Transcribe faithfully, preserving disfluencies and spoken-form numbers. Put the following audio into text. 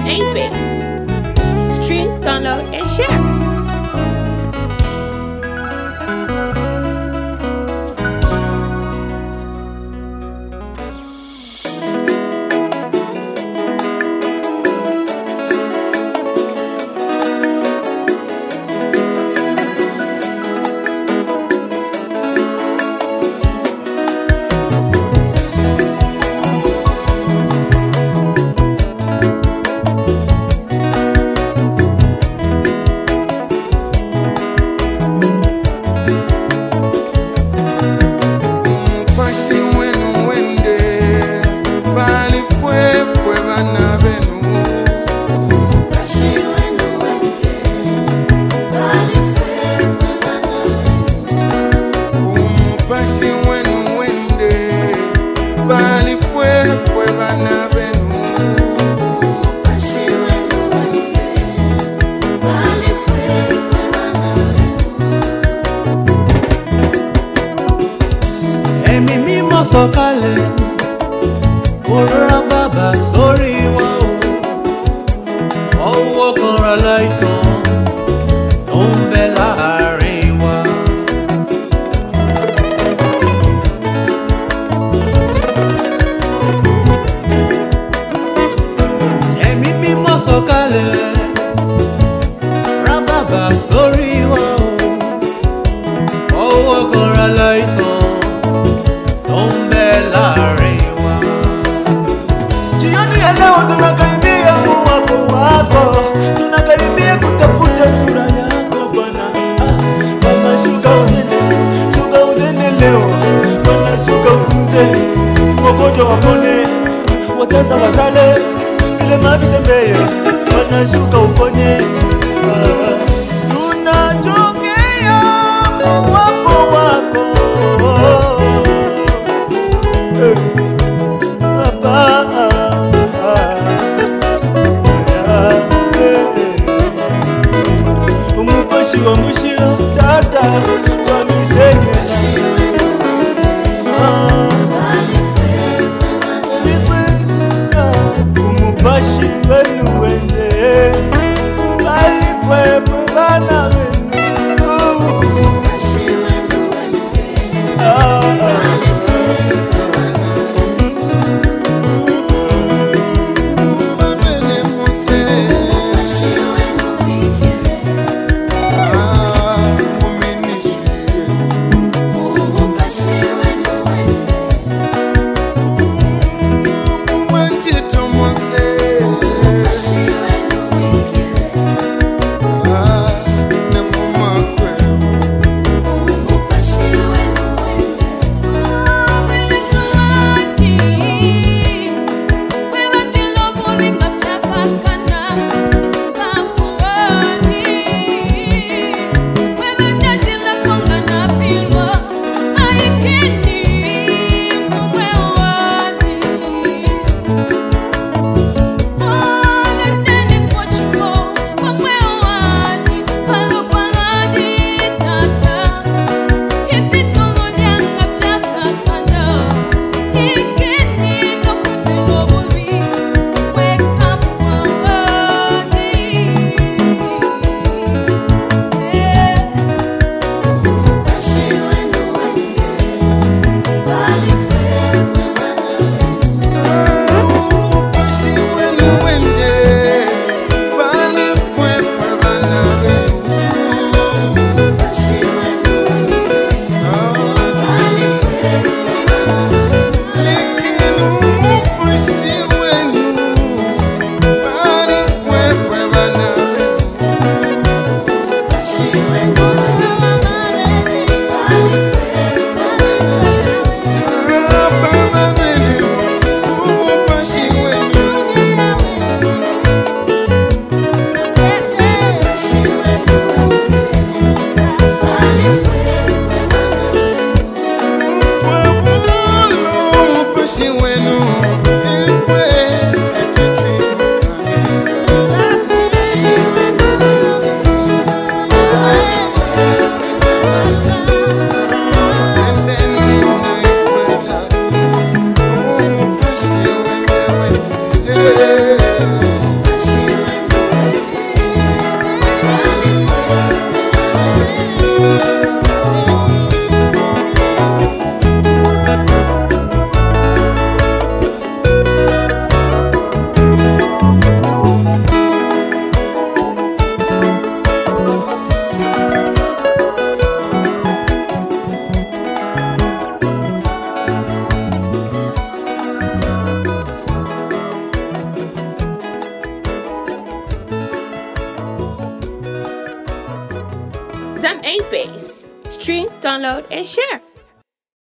Apex. Stream, download, and share. Sọ̀kalẹ̀ òróró bàbà sórí wa o, fọwọ́ kan ra láìsàn tó ń bẹ láàrin wa. Ẹ̀mí mímọ́ sọ̀kalẹ̀ ra bàbà sórí wa o, fọwọ́ kan ra láìsàn tunakaribia uwapo wako, tunakaribia kutafuta sura yako Bwana. Ah, Bwana shuka unene, shuka unene leo Bwana, shuka utunze wagonjwa wapone, watasa wasale, vilema vitembee Bwana, shuka uponye. Ah, tunachongea uwapo wako hey. Baba wa mushiro tata kwa misenge umupashi wenu wende alifwe Some ain't base. Stream, download, and share.